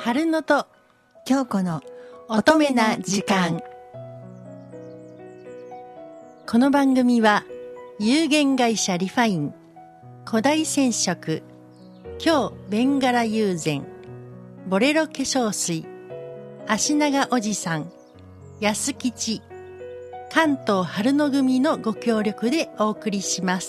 春野と京子の乙女な時間。この番組は有限会社リファイン、古代染色、京ベンガラ友禅、ボレロ化粧水、足長おじさん、安吉、関東春野組のご協力でお送りします。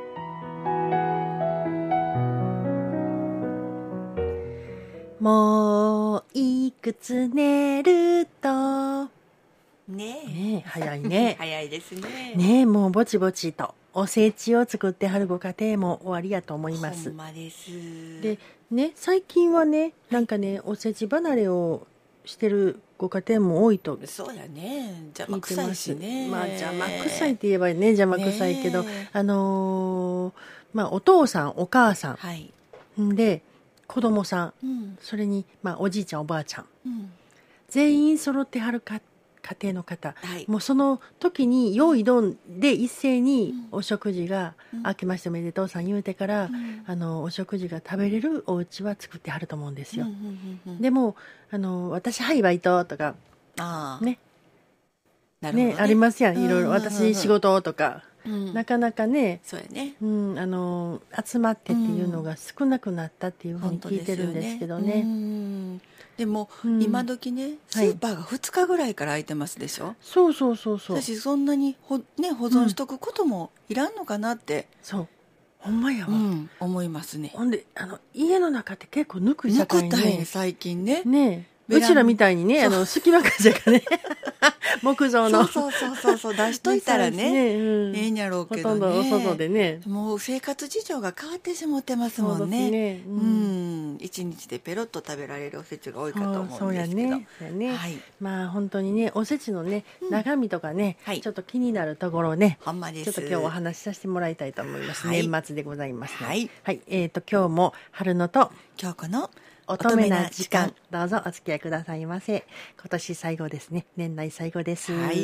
もういくつ寝るとねえ、 早いね早いですね。 ねえ、もうぼちぼちとおせちを作ってはるご家庭も終わりやと思います。 ほんまです。 でね、最近はね、なんかね、おせち離れをしてるご家庭も多いとそうやね。邪魔聞いてくさいます。 しね。 まあ邪魔くさいって言えばね、邪魔くさいけど、 ねまあお父さんお母さはい。 んで子供さん、 うん。 それにまあおじいちゃんおばあちゃん、 うん。 全員揃ってはる家庭の方、 はい。 もうその時に用意どんで一斉にお食事が、明けましておめでとうさん言うてから、お食事が食べれるお家は作ってはると思うんですよ。でも私はいバイトとかああ。 ね、 なるほどね。 ありますやん、いろいろ私仕事とか、なかなかね、 そうやね。 集まってっていうのが少なくなったっていうふうに聞いてるんですけどね。 でも、今時ね、スーパーが2日ぐらいから空いてますでしょ。 そうそうそうそう。 私そんなに保存しとくこともいらんのかなって、 そうほんまやわ、 思いますね。 ほんで家の中って結構ぬく社会ぬくたいね、 ね、 最近ね。 うちらみたいにね、隙間風がね木造のそう出しといたらね、ええんやろうけどね、 ほとんどお外でね、 もう生活事情が変わってしまってますもんね。一日でペロッと食べられるおせちが多いかと思うんですけど、 そうやね、まあ本当にね、おせちのね、中身とかね、ちょっと気になるところをね、 ほんまです。 ちょっと今日お話しさせてもらいたいと思います。年末でございますので、今日も春野と京子の乙女な時間、どうぞお付き合いくださいませ。今年最後ですね。年内最後です。はい。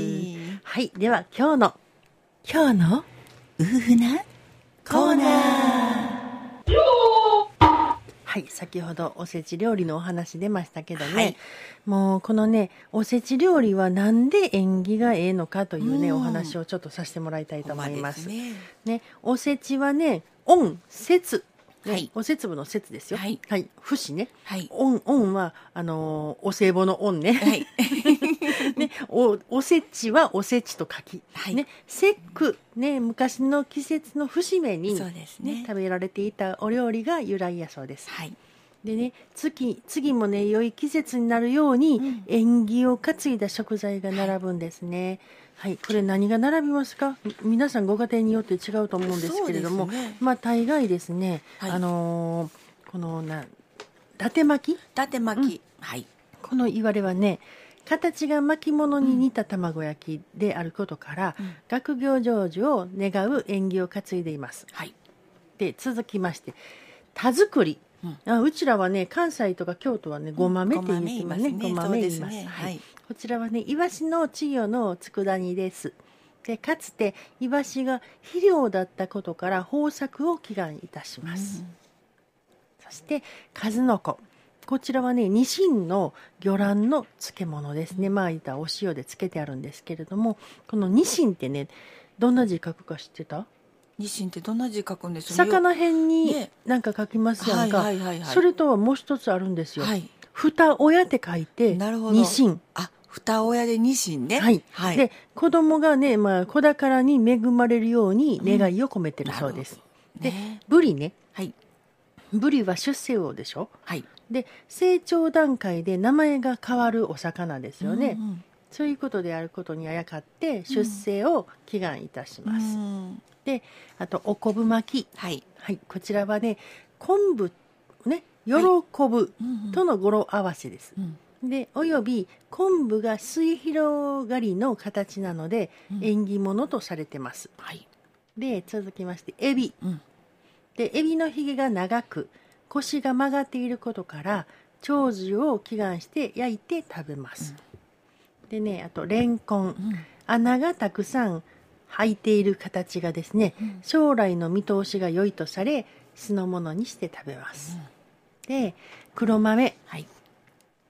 では今日の夫婦なコーナー。 はい、先ほどおせち料理のお話出ましたけどね、もうこのね、おせち料理はなんで縁起がええのかというね、お話をちょっとさせてもらいたいと思います。ね、おせちはね、恩節。お節分の節ですよ。節ね。恩はお歳暮の恩ね。ね、おせちはおせちと書き。ね、節句ね、昔の季節の節目に食べられていたお料理が由来やそうです。でね、次もね、良い季節になるように、縁起を担いだ食材が並ぶんですね。これ何が並びますか？皆さんご家庭によって違うと思うんですけれども、まあ大概ですね、この伊達巻き、この言われはね、形が巻物に似た卵焼きであることから、学業成就を願う縁起を担いでいます。で続きまして田作り、うちらはね、関西とか京都はね、ごまめって言ってますね。ごまめ言います。こちらはね、イワシの稚魚の佃煮です。でかつてイワシが肥料だったことから豊作を祈願いたします。そして数の子、こちらはね、ニシンの魚卵の漬物ですね。まあ言ったらお塩で漬けてあるんですけれども、このニシンってね、どんな字書くか知ってた？ ニシンってどんな字書くんですか？ 魚辺になんか書きますやんか。それとはもう一つあるんですよ。二親って書いてニシン。 二親でニシンね。 で子供がね、まあ子宝に恵まれるように願いを込めてるそうです。でブリね。ブリは出世魚でしょ。で成長段階で名前が変わるお魚ですよね。そういうことであることにあやかって出世を祈願いたします。であとお昆布巻き、こちらはね、昆布ね、喜ぶとの語呂合わせです。でおよび昆布が末広がりの形なので、縁起物とされてます。で続きましてエビ、でエビのひげが長く腰が曲がっていることから長寿を祈願して焼いて食べます。でね、あとレンコン、穴がたくさん履いている形がですね、将来の見通しが良いとされ酢の物にして食べます。で黒豆、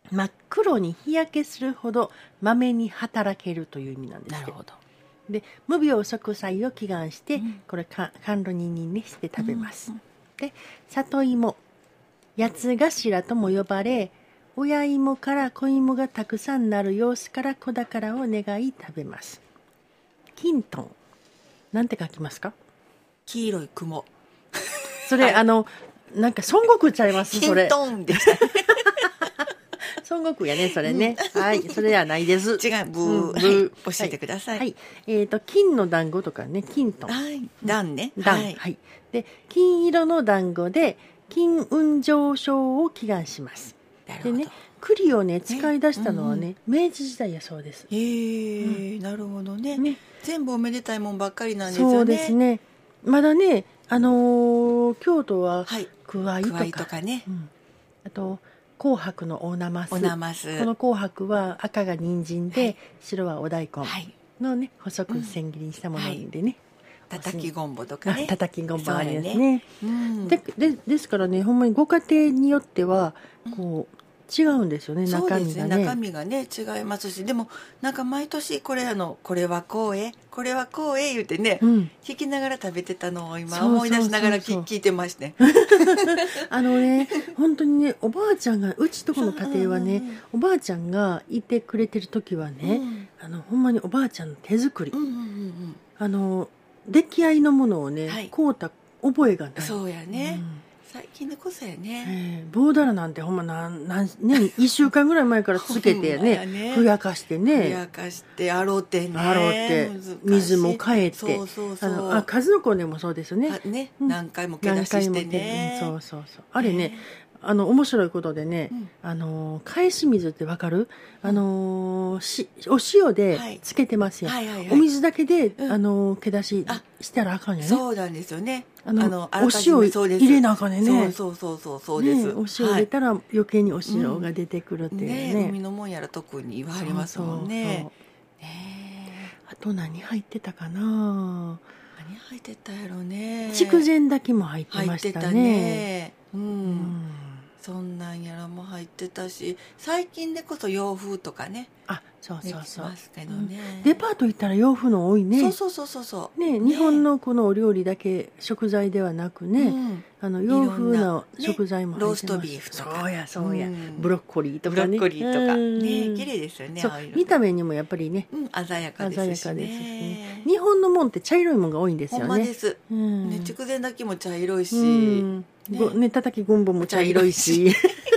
真っ黒に日焼けするほどまめに働けるという意味なんですよ。 なるほど。 で無病息災を祈願して、 うん、 これ甘露煮にねして食べます。 うん、 で里芋、八つ頭とも呼ばれ、親芋から子芋がたくさんなる様子から子宝を願い食べます。金豚、なんて書きますか？ 黄色い雲。 それ、はい、なんか孫悟空ちゃいます？それ。 金豚でした。 孫悟空やね、それね。はい、それではないです。 違う、ブー、はい、教えてください。 はい、金の団子とかね、金豚。 はい、団ね。 団、はい、はい。で、金色の団子で金運上昇を祈願します。でね、栗をね使い出したのはね、明治時代やそうです。 なるほどね。全部おめでたいもんばっかりなんですよね。 そうですね。まだね、京都はくわいとかね、あと紅白のおなます。この紅白は赤が人参で、白はお大根のね細く千切りにしたものでね。 叩きごんぼとかね。 叩きごんぼありですね。ですからね、ほんまにご家庭によってはこう違うんですよね、中身がね。 中身がね違いますし、でもなんか毎年これはこうへ、これはこうへ言うてね、聞きながら食べてたのを今思い出しながら聞いてましてね。 本当にね、おばあちゃんが、うちとこの家庭はね、おばあちゃんがいてくれてる時はね、ほんまにおばあちゃんの手作り、出来合いのものをね、買うた覚えがない。 そうやね。最近でこそやね。 棒だらなんてほんま1週間ぐらい前からつけてね、ふやかしてね。 ふやかして、洗うてね。 洗って水も変えて。数の子でもそうですよね。 何回も毛出ししてね。 そうそうそう。あれね、面白いことでね、返し水ってわかる？お塩でつけてますよ。お水だけで、毛出ししたらあかんよね。 そうなんですよね。 お塩入れなあかんね。 そうです。 お塩入れたら余計にお塩が出てくるっていうね。 海のもんやら特に言われますもんね。 あと何入ってたかな？ 何入ってたやろね。 筑前炊きも入ってましたね。 そんなんやらも入ってたし、最近でこそ洋風とかね。 そうますけどね。 デパート行ったら洋風の多いね。 そうね、日本のこのお料理だけ食材ではなくね、洋風な食材も入ってます。 ローストビーフとか。 そうや。ブロッコリーとかね。 綺麗ですよね。 見た目にもやっぱりね、 鮮やかですしね。日本のもんって茶色いもんが多いんですよね。 ほんまです。筑前炊きも茶色いし、 叩きごんぼも茶色いし。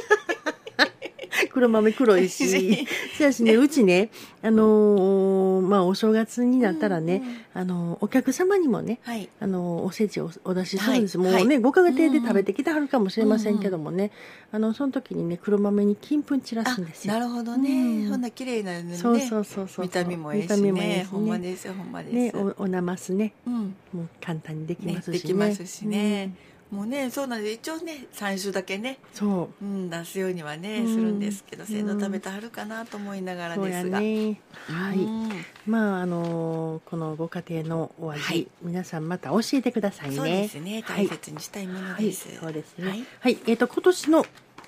黒豆黒いし、しかしね、うちね、お正月になったらね、お客様にもね、おせちをお出しするんです。もうね、ご家庭で食べてきてはるかもしれませんけどもね、その時にね、黒豆に金粉散らすんですよ。 なるほどね。そんな綺麗なのね。 そう。 見た目もいいしね。ほんまです。 ね、おなますね、もう簡単にできますしね。 できますしね。もうね、そうなんで一応ね3種だけね、出すようにはねするんですけど、鮮度食べてはるかなと思いながらですが、はい。 まあこのご家庭のお味、皆さんまた教えてくださいね。 そうですね、大切にしたいものです。 そうですね。はい。今年の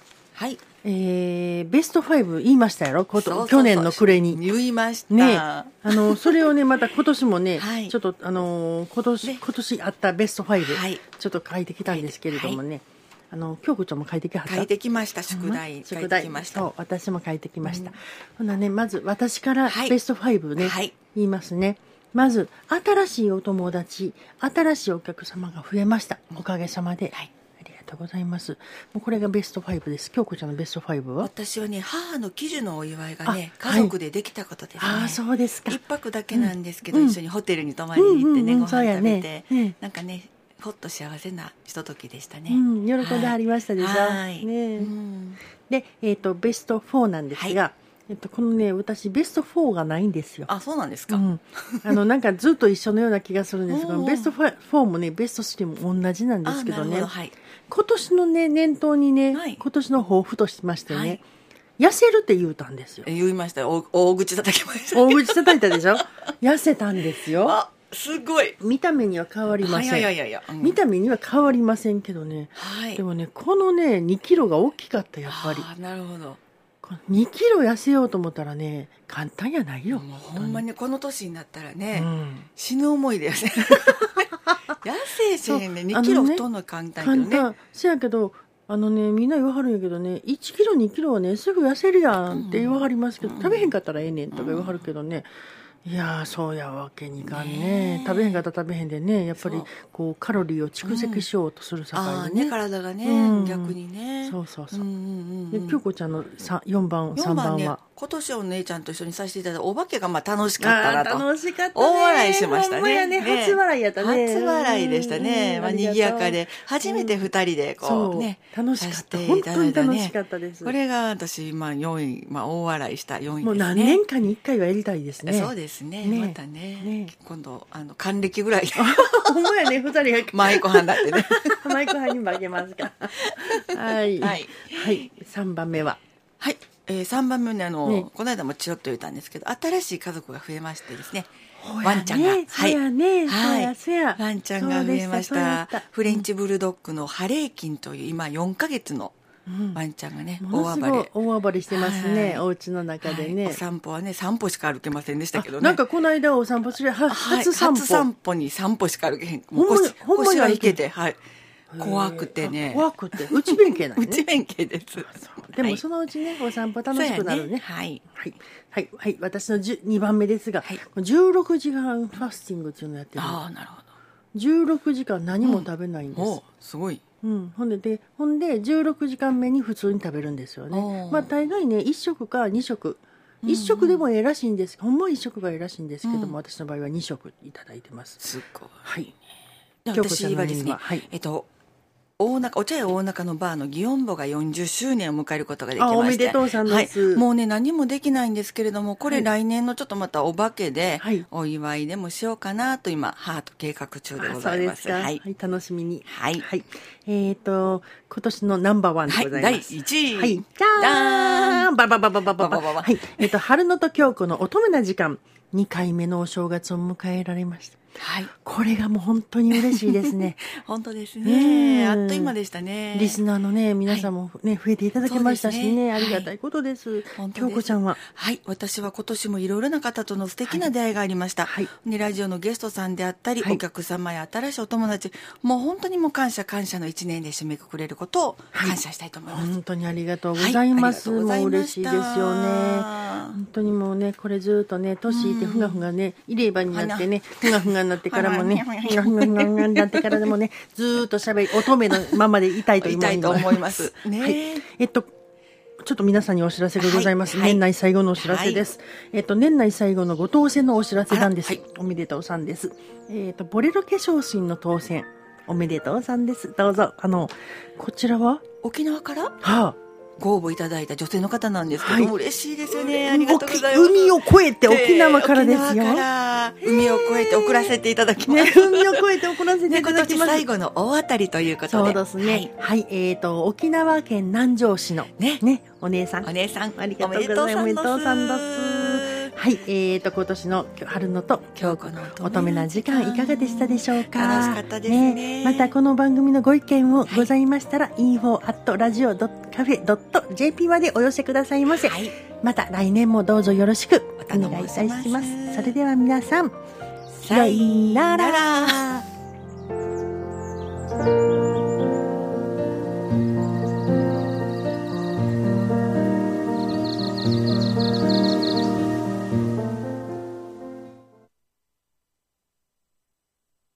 ベスト5言いましたやろ、去年の暮れに言いましたね。それをねまた今年もね、ちょっと今年あったベスト5、ちょっと書いてきたんですけれどもね、京子ちゃんも書いてきはった？ 書いてきました。宿題書いてきました。 そう、私も書いてきました。ほなね、まず私からベスト5ね、言いますね。まず新しいお友達、新しいお客様が増えました。おかげさまで。ありがとうございます。もうこれがベスト5です。京子ちゃんのベスト5は？ 私はね、母の喜寿のお祝いがね、家族でできたことですね。 そうですか。 一泊だけなんですけど、一緒にホテルに泊まりに行ってね、ご飯食べて、なんかね、ほっと幸せなひとときでしたね。 喜んではりましたでしょ。で、ベスト4なんですが、このね、私ベスト4がないんですよ。 そうなんですか。 なんかずっと一緒のような気がするんですが、ベスト4もね、ベスト3も同じなんですけどね。今年のね、念頭にね、今年の抱負としましてね、痩せるって言うたんですよ。 言いました。大口叩きました。 大口叩いたでしょ。痩せたんですよ。 すごい。 見た目には変わりません。見た目には変わりませんけどね。でもね、このね、2キロが大きかった、やっぱり。 なるほど。 2キロ痩せようと思ったらね簡単やないよ。 もうほんまにこの年になったらね、 うん、 死ぬ思いだよね痩せせへんね2キロ太んの簡単やけどね。 簡単せやけどみんな言わはるんやけどね、1キロ2キロはねすぐ痩せるやんって言わはりますけど、食べへんかったらええねんとか言わはるけどね、いやーそうやわけにいかんね。食べへんかったら食べへんでね、やっぱりこうカロリーを蓄積しようとするさかいね、 体がね、逆にね。 そうそうそう。で京子ちゃんの4番3番は今年お姉ちゃんと一緒にさせていただいたお化けが楽しかったなと。 楽しかったね。 大笑いしましたね。 ほんまやね、初笑いやったね。 初笑いでしたね。賑やかで初めて2人でこうね、 楽しかった。本当に楽しかったです。 これが私4位、大笑いした4位ですね。 もう何年かに1回はやりたいですね。 そうですね。またね、今度還暦ぐらいほんまやね、2人が舞妓班だってね。 舞妓班に負けますか。はいはい、3番目は 3番目ね、この間もチロッと言ったんですけど、新しい家族が増えましてですね、ワンちゃんが、ワンちゃんが増えました。フレンチブルドッグのハレーキンという今4ヶ月のワンちゃんがね、 大暴れしてますね、お家の中でね。 お散歩はね3歩しか歩けませんでしたけどね。 なんかこの間お散歩する初散歩に3歩しか歩けへん。腰は引けて、怖くてね。 怖くて内弁慶なんね。 内弁慶です。 でもそのうちねお散歩楽しくなるね。はい私の2番目ですが、16時間ファスティングっていうのをやってる。 ああなるほど。 16時間何も食べないんです。 すごい。 ほんで16時間目に普通に食べるんですよね。大概ね1食か2食。1食でもええらしいんです。ほんま1食がええらしいんですけども、私の場合は2食いただいてます。 すごい。 はい。 私はですね、お茶屋大中のバーの祇園坊が40周年を迎えることができまして、 おめでとうさんです。 もうね何もできないんですけれども、これ来年のちょっとまたお化けでお祝いでもしようかなと今計画中でございます。 楽しみに。今年のナンバーワンでございます。 第1位。 じゃーん、バババババババ。春野と京子の乙女な時間、2回目のお正月を迎えられました。これがもう本当に嬉しいですね。 本当ですね。あっという間でしたね。 リスナーのね皆さんもね増えていただけましたしね、ありがたいことです。京子ちゃんは？ 私は今年もいろいろな方との素敵な出会いがありました。ラジオのゲストさんであったり、お客様や新しいお友達、もう本当にもう感謝の1年で締めくくれることを感謝したいと思います。 本当にありがとうございます。もう嬉しいですよね。本当にもうねこれずっとね年いってふがふがね入れ歯になってねふがふがになってからもねふがふがになってからでもねずっとしゃべり乙女のままでいたいと思いますね。ちょっと皆さんにお知らせがございます。年内最後のお知らせです。年内最後のご当選のお知らせなんです。おめでとうさんです。ボレロ化粧水の当選おめでとうさんです。どうぞ。こちらは沖縄からご応募いただいた女性の方なんですけど、嬉しいですよね。ありがとうございます。 海を越えて沖縄からですよ。 海を越えて送らせていただきます。 海を越えて送らせていただきます。 今年最後の大当たりということで。 そうですね。沖縄県南城市のお姉さん。 ありがとうございます。 おめでとうさんです。今年の春野と京子の乙女な時間いかがでしたでしょうか。 楽しかったですね。 またこの番組のご意見をございましたら、info@radio.cafe.jp までお寄せくださいませ。また来年もどうぞよろしくお願いいたします。それでは皆さん、さよなら。